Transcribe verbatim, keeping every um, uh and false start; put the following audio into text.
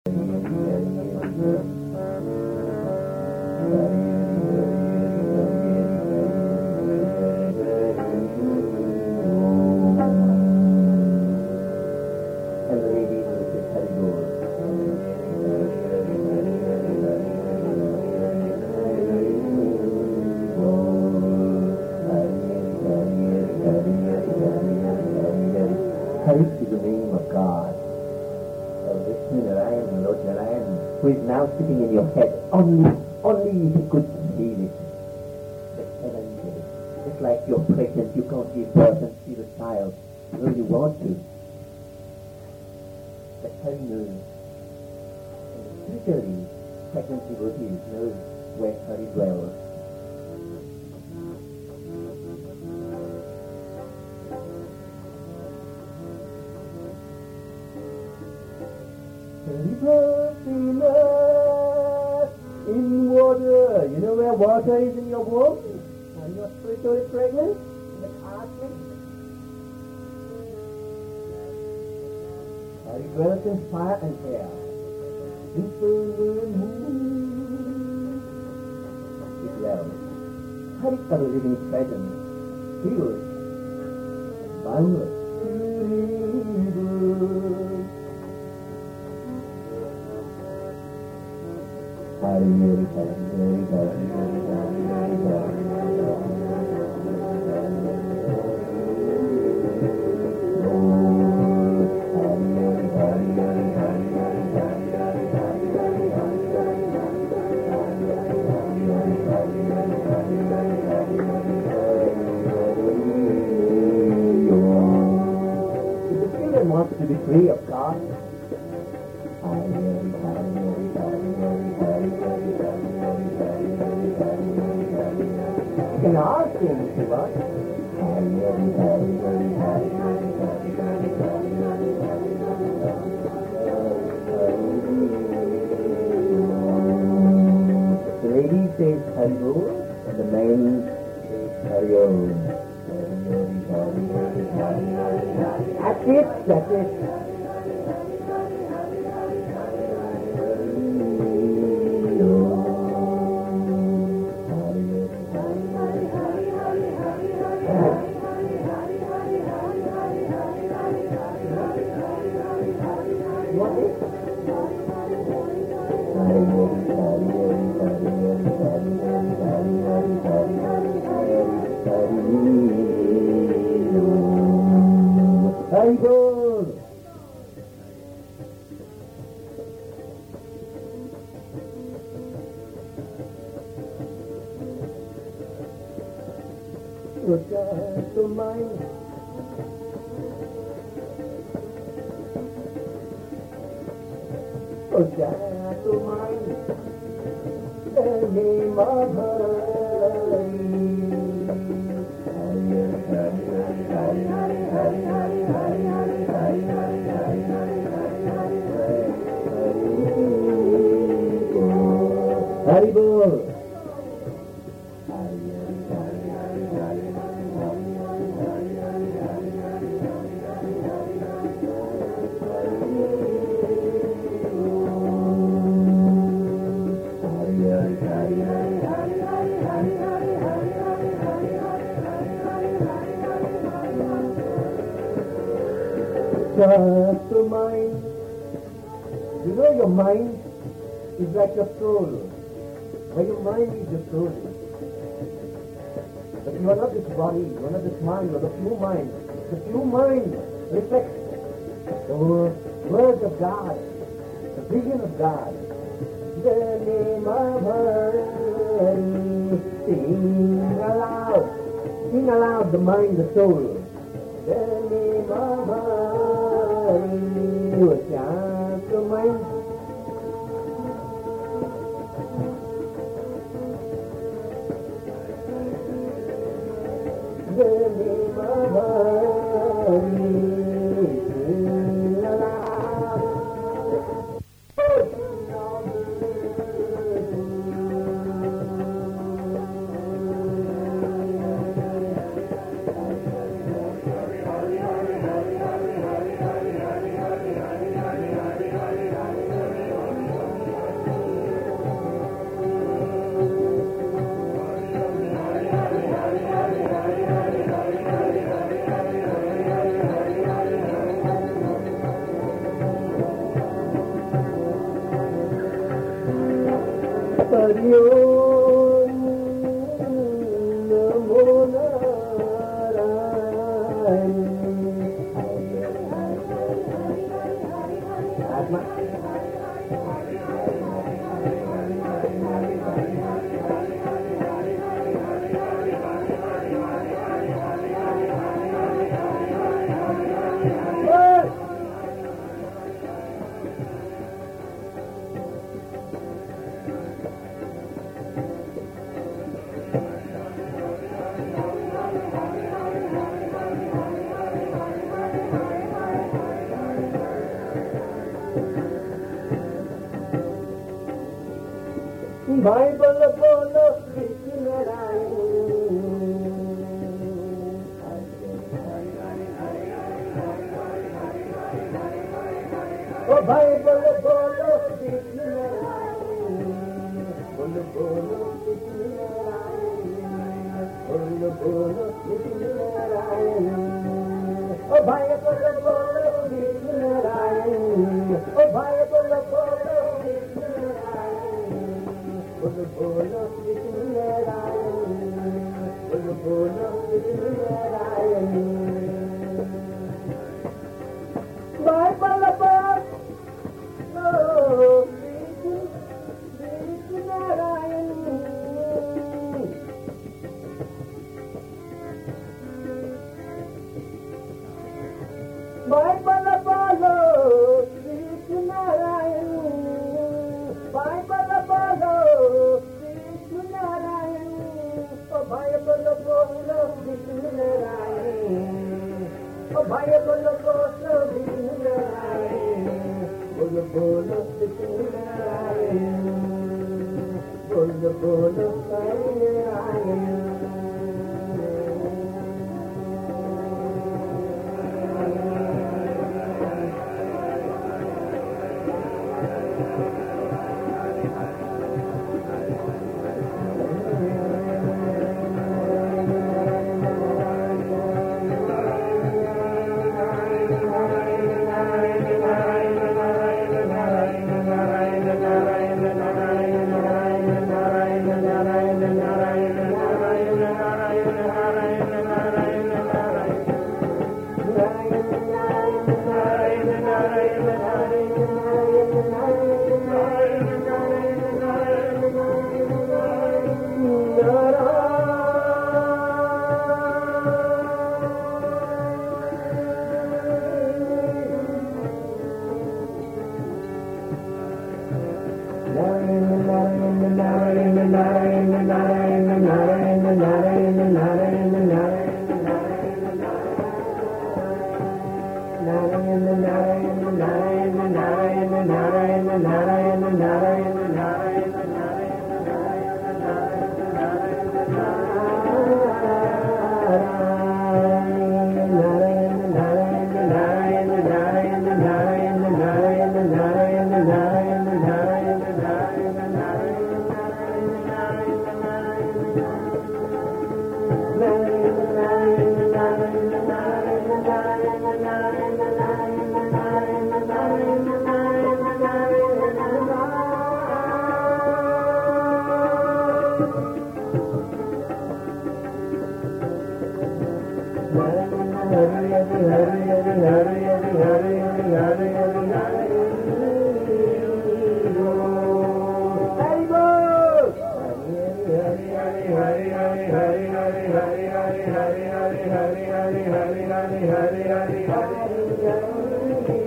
Sitting in your head, only, only if you could feel it. The heavenly, it's like you're pregnant, you can't give birth and see the child, though you want to. But Hari knows, and spiritually, pregnant devotees knows where Hari dwells. In water, you know where water is in your womb? And you're spiritually pregnant? In the cosmic? Hari dwells in fire and air. In silver and moon. It dwells. Hari is a living presence, filled, boundless. Hari Hari Hari Hari Hari Hari if the children wants to be free of God, you can ask him if you want. The lady says Hari Bol and the man says Hari Om. That's it, that's it. Hari Bol. Just to mind. Oh, just to mind the name of Hari. Hari Bol. Just the mind. You know your mind is like your soul. But your mind is your soul. But you are not this body, you are not this mind, you are the pure mind. The pure mind reflects the words of God, the vision of God. The name of Hari. Sing aloud. Sing aloud the mind, the soul. The name of Hari. Just the mind. The name of Hari. Sing aloud. Hari ओम नमो नारायण। आत्मा Bible बोलो कृष्ण नारायण। ओ Bible बोलो कृष्ण नारायण। बोलो बोलो कृष्ण नारायण। बोलो बोलो कृष्ण नारायण। ओ Bible बोलो कृष्ण नारायण। ओ Bible बोलो कृष्ण नारायण। बोलो बोलो कृष्ण नारायण। बोलो बोलो कृष्ण नारायण। बाइबल बोलो कृष्ण कृष्ण नारायण। बाइबल बोलो कृष्ण नारायण। बाइबल बोलो कृष्ण नारायण। ओ बाइबल बोलो कृष्ण नारायण। ओ बाइबल बोलो कृष्ण नारायण। बोलो बोलो कृष्ण नारायण। बोलो बोलो नारायण। Hare